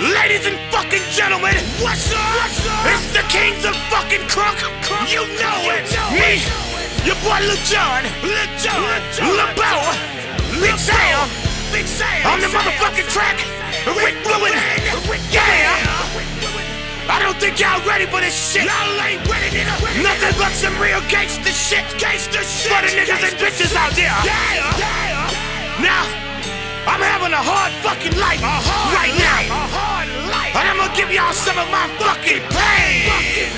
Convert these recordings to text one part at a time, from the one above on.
Ladies and fucking gentlemen, what's up? It's the Kings of fucking Crunk. You know it. Me, your boy Lil Jon, Lil Bo, Big Sam. On the motherfucking track, Rick Ruin. Yeah. I don't think y'all ready for this shit. Y'all ain't ready, nigga. Nothing but some real gangster shit. For the niggas and bitches out there. Now, I'm having a hard fucking life right now. And I'm gonna give y'all some of my fucking pain.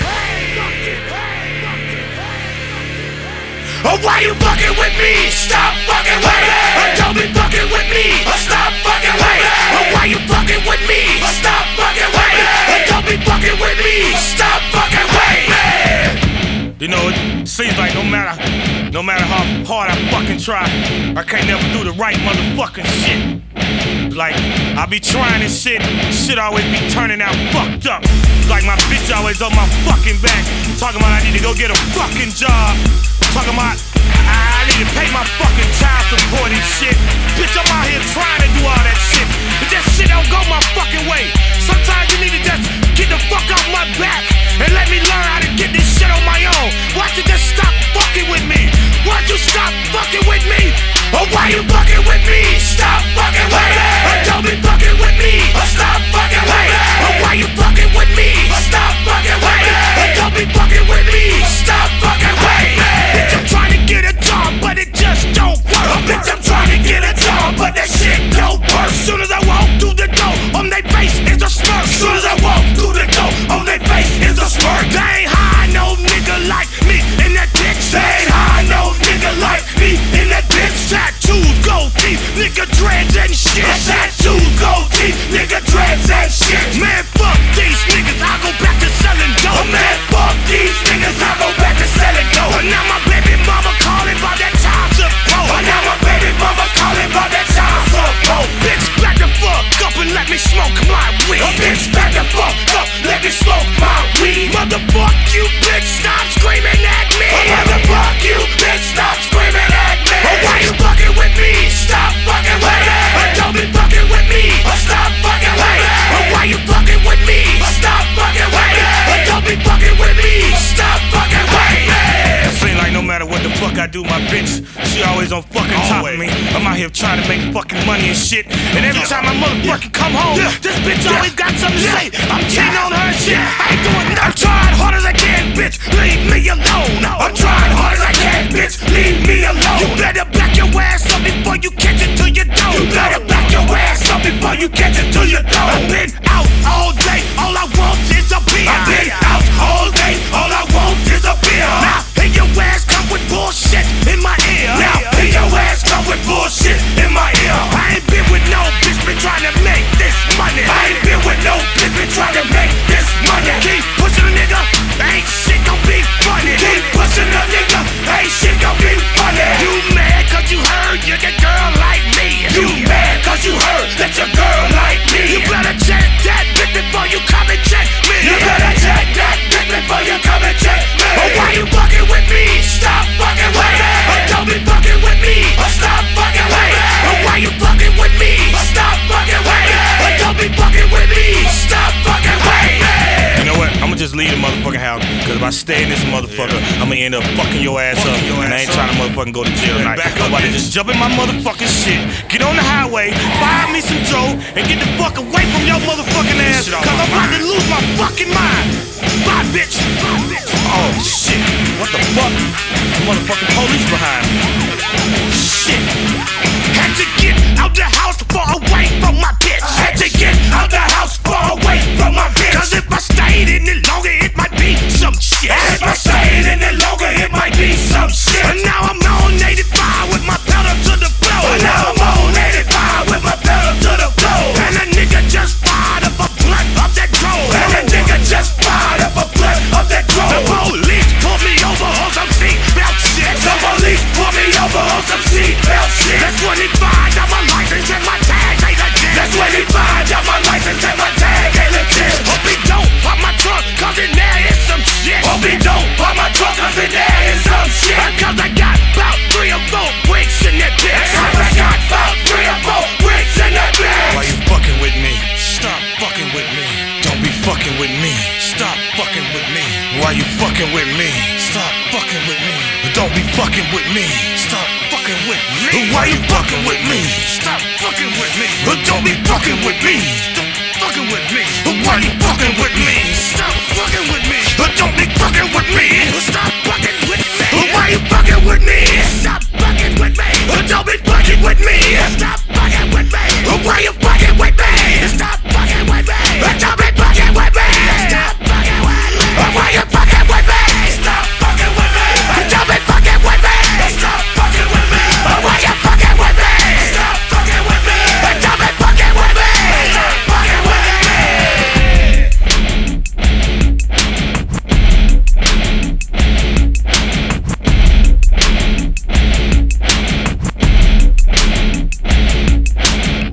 Oh, why you fucking with me? Stop fucking with me. Don't be fucking with me. Stop fucking with me. Oh, why you fucking with me? Stop fucking with me. Don't be fucking with me. Stop fucking with me. You know, it seems like no matter how hard I fucking try, I can't never do the right motherfucking shit. Like, I be trying this shit always be turning out fucked up. Like my bitch always on my fucking back, talking about I need to go get a fucking job. Talking about I need to pay my fucking child support and shit. Bitch, I'm out here trying to do all that shit, but that shit don't go my fucking way. Sometimes you need to just get the fuck off my back and let me learn how to get this shit on my own. Why don't you just stop fucking with me? Why don't you stop fucking with me? Or why you fucking with me? Stop fucking with me. Or don't be fucking with me. Or stop fucking with me. Or why you fucking with me? Or stop fucking with me. Or don't be fucking with me. Stop fucking with me. Bitch, I'm trying to get a job, but it just don't work. Bitch, I'm trying to get a job, but that shit don't work. Soon as I walk through the door, on their face is a smirk. Soon as I walk through the door, on their face is a smirk. They ain't high no nigga like me in that bitch. They ain't high no nigga like me in that bitch. Tattoos, gold teeth, nigga dreads and shit. Tattoos, gold teeth, nigga dreads and shit. Man, fuck these niggas, I go back to selling dope. Oh, man, fuck these niggas, I go back to selling dope. But now my baby mama calling about that time support. But now my baby mama calling about that time support. Bitch, back the fuck up and let me smoke my weed. Oh, bitch, back the fuck up, let me smoke my weed. Motherfuck you, bitch, stop screaming at me. Oh, motherfuck you, bitch, stop screaming at me. Oh, why you fucking with me? Stop fucking with me. Or don't be fucking with me. Or stop fucking with me. Or why you fucking with me? Or stop fucking with me. Or don't be fucking with me. Stop fucking with me. It seems like no matter what the fuck I do, my bitch, she always on fucking top of me. I'm out here trying to make fucking money and shit, and every time I motherfucking come home, this bitch always got something to say. I'm cheating on her and shit. I ain't doing nothing. I'm trying hard as I can, bitch. Leave me alone. I'm trying hard as I can, bitch. Leave me alone. You better back your ass up before you catch it to your door. You better back your ass up before you catch it to your door. I've been out all day. All I want is a beer. I've been out all day. All I want is a beer. Now, and your ass come with bullshit in my ear. Now, and your ass come with bullshit in my ear. I ain't been with no bitch, been trying to make this money. I ain't been with no bitch, been trying to make this money. Keep pushing a nigga, ain't shit gon' be funny. Keep pushing a nigga, ain't shit gon' be funny. You mad cause you heard you get girl like me. You mad cause you heard that your girl like me. You better check that bitch before you come and check me. You better check that bitch before you come and check me. Oh, why you fucking with me? Stop fucking with me. Or don't be fucking with me. Or stop fucking with me. Or why you fucking with me? Or stop fucking with me. Or don't be fucking with me. Stop fucking with me. You know what? I'ma just leave the motherfucking house, cause if I stay in this motherfucker, I'ma end up fucking your ass up. And I ain't trying to motherfucking go to jail tonight. I'm about to just jump in my motherfucking shit, get on the highway, fire me some Joe, and get the fuck away from your motherfucking ass, cause I'm about to lose my fucking mind. Bye, bitch. Oh, shit. What the fuck? The motherfucking police behind me. Shit. Had to get out the house far away from my bitch. Had to get out the house far away from my bitch. Cause if I stayed in it longer, it might be some shit. If I stayed in it longer, it might be some shit. And now I'm on 85 with my pedal to the floor. And now I'm on 85 with my pedal to the floor. And a nigga just fired up a blunt of that drone. And a nigga just fired up a blunt of that drone. The police pulled me over on some seatbelt shit. The police pulled me over on some seatbelt shit. That's 25 on my license and my time. fucking with me. Stop fucking with me. Don't be fucking with me. Stop fucking with me. Why you fucking with me? Stop fucking with me. Don't be fucking with me. Stop fucking with me. Why you